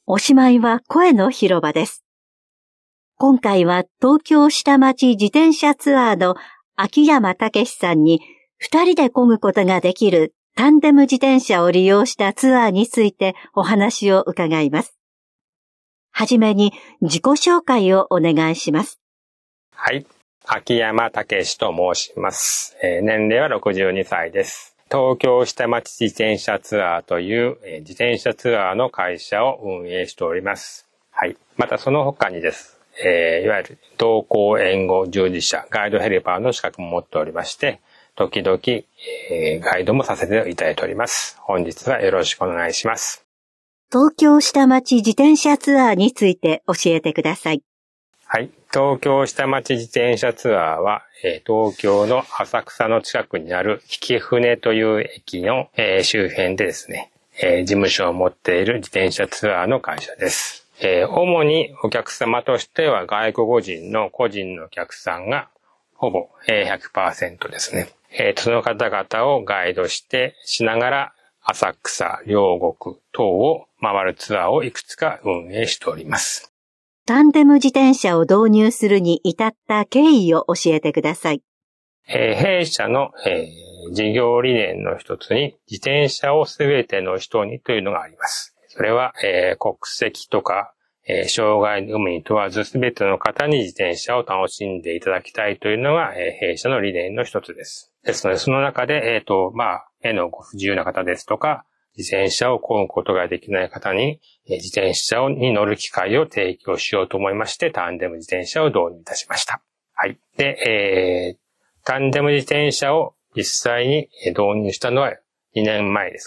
おしまいは声の広場です。今回は東京下町自転車ツアーの秋山武さんに2人で漕ぐことができるタンデム自転車を利用したツアーについてお話を伺います。はじめに自己紹介をお願いします。 はい。秋山武と申します。年齢は62歳です。東京下町自転車ツアーという自転車ツアーの会社を運営しております。はい。またその他にです。いわゆる同行援護従事者、ガイドヘルパーの資格も持っておりまして、時々、ガイドもさせていただいております。本日はよろしくお願いします。 東京下町自転車ツアーについて教えてください。 はい。東京下町自転車ツアーは、東京の浅草の近くにある曳舟という駅の、周辺でですね、事務所を持っている自転車ツアーの会社です。主にお客様としては外国人の個人のお客さんがほぼ 100% ですね。その方々をガイドしながら浅草、両国等を回るツアーをいくつか運営しております。 タンデム自転車を導入するに至った経緯を教えてください。 弊社の、事業理念の一つに自転車をすべての人にというのがあります。それは、国籍とか、障害の有無に問わずすべての方に自転車を楽しんでいただきたいというのが、弊社の理念の一つです。ですので、その中で、目のご不自由な方ですとか、自転車を漕ぐことができない方に、自転車に乗る機会を提供しようと思いまして、タンデム自転車を導入いたしました。はい。で、タンデム自転車を実際に導入したのは2年前です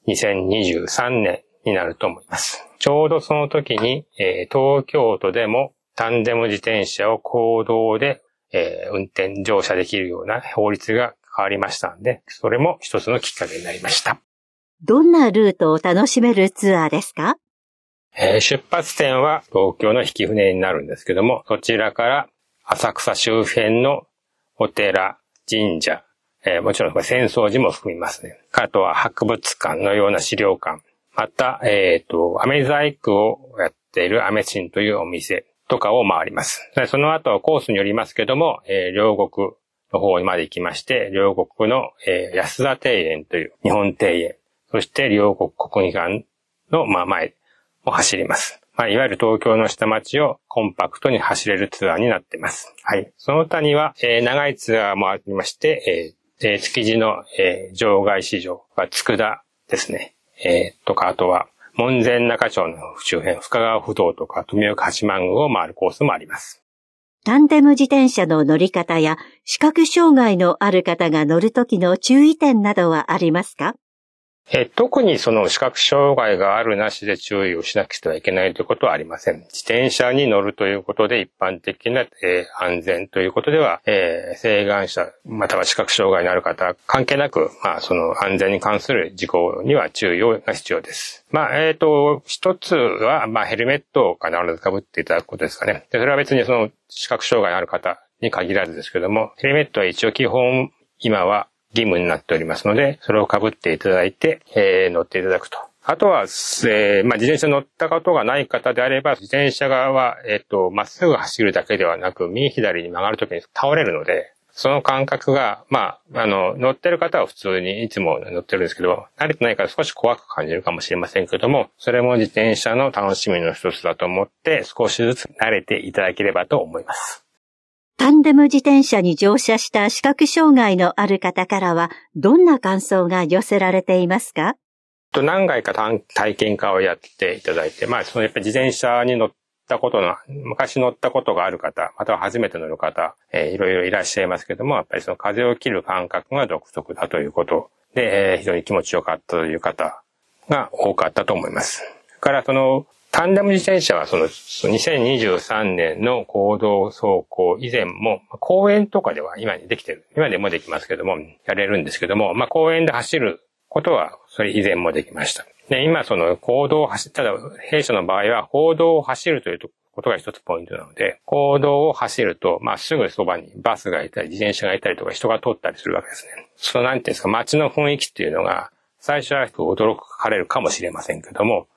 。2023年になると思います。ちょうどその時に、東京都でもタンデム自転車を公道で、運転乗車できるような法律が変わりましたので、それも一つのきっかけになりました。 どんなルートを楽しめるツアーですか？ 出発点は東京の曳舟になるんですけども、そちらから浅草周辺のお寺、神社、もちろん浅草寺も含みますね。あとは博物館のような資料館、また、飴細工をやっている飴賃というお店とかを回ります。その後コースによりますけども、両国の方まで行きまして、両国の、安田庭園という日本庭園、そして両国国技館の前を走ります。いわゆる東京の下町をコンパクトに走れるツアーになっています。はい。その他には、長いツアーもありまして、築地の、場外市場は佃ですね。とか、あとは門前仲町の周辺、深川不動とか富岡八幡宮を回るコースもあります。 タンデム自転車の乗り方や視覚障害のある方が乗るときの注意点などはありますか？ 特にその視覚障害があるなしで注意をしなくてはいけないということはありません。自転車に乗るということで一般的な、安全ということでは、晴眼者または視覚障害のある方関係なく、その安全に関する事項には注意が必要です。一つは、ヘルメットを必ず被っていただくことですかね。でそれは別にその視覚障害のある方に限らずですけども、ヘルメットは一応基本今は義務になっておりますので、それを被っていただいて、乗っていただくと。あとは、自転車乗ったことがない方であれば、自転車側は、まっすぐ走るだけではなく、右左に曲がるときに倒れるので、その感覚が、乗ってる方は普通にいつも乗ってるんですけど、慣れてないから少し怖く感じるかもしれませんけども、それも自転車の楽しみの一つだと思って、少しずつ慣れていただければと思います。 タンデム自転車に乗車した視覚障害のある方からはどんな感想が寄せられていますか？ 何回か体験会をやっていただいて、やっぱり自転車に乗ったことの、昔乗ったことがある方、または初めて乗る方、いろいろいらっしゃいますけども、やっぱりその風を切る感覚が独特だということで、非常に気持ちよかったという方が多かったと思います。それからタンデム自転車はその2023年の公道走行以前も公園とかでは今でもできますけども、やれるんですけども、公園で走ることはそれ以前もできました。で、今ただ弊社の場合は公道を走るということが一つポイントなので、公道を走ると、すぐそばにバスがいたり自転車がいたりとか人が通ったりするわけですね。なんていうんですか、街の雰囲気っていうのが最初は驚かれるかもしれませんけども、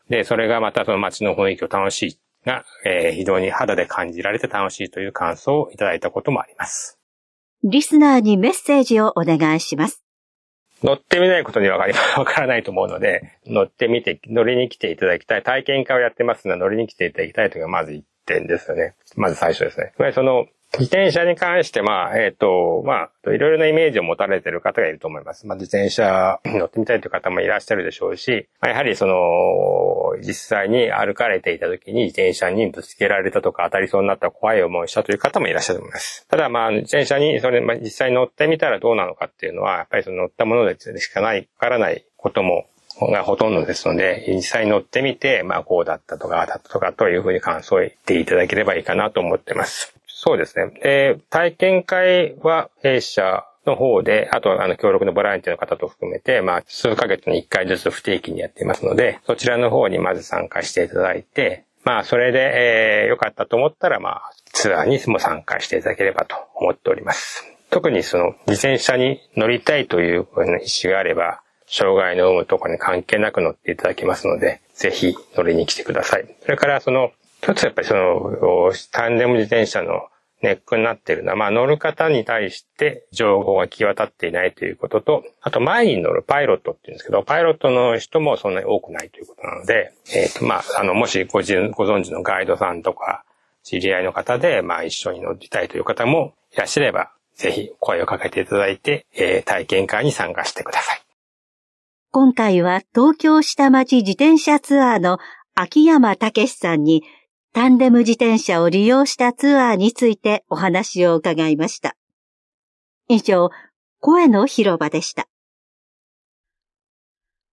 で、それがまたその街の雰囲気を楽しいが、非常に肌で感じられて楽しいという感想をいただいたこともあります。 リスナーにメッセージをお願いします。 乗ってみないことにはわからないと思うので、乗りに来ていただきたい。体験会をやってますので、乗りに来ていただきたいというのがまず一点ですよね。まず最初ですね。その、自転車に関して、いろいろなイメージを持たれている方がいると思います。自転車に乗ってみたいという方もいらっしゃるでしょうし、やはり実際に歩かれていた時に自転車にぶつけられたとか当たりそうになった怖い思いをしたという方もいらっしゃると思います。ただ自転車に実際乗ってみたらどうなのかっていうのは、やっぱり乗ったものでしかわからないこともがほとんどですので、実際に乗ってみて、こうだったとか、ああだったとかというふうに感想を言っていただければいいかなと思っています。そうですね。体験会は弊社の方で、あと協力のボランティアの方と含めて、数ヶ月に1回ずつ不定期にやっていますので、そちらの方にまず参加していただいて、それで、良かったと思ったら、ツアーにも参加していただければと思っております。特に自転車に乗りたいという意思があれば、障害の有無とかに関係なく乗っていただけますので、ぜひ乗りに来てください。それから一つやっぱりタンデム自転車のネックになっているのは、乗る方に対して情報が行き渡っていないということと、あと前に乗るパイロットって言うんですけど、パイロットの人もそんなに多くないということなので、もしご存知のガイドさんとか、知り合いの方で、一緒に乗りたいという方もいらっしゃれば、ぜひ声をかけていただいて、体験会に参加してください。 今回は東京下町自転車ツアーの秋山武さんにタンデム自転車を利用したツアーについてお話を伺いました。以上、声の広場でした。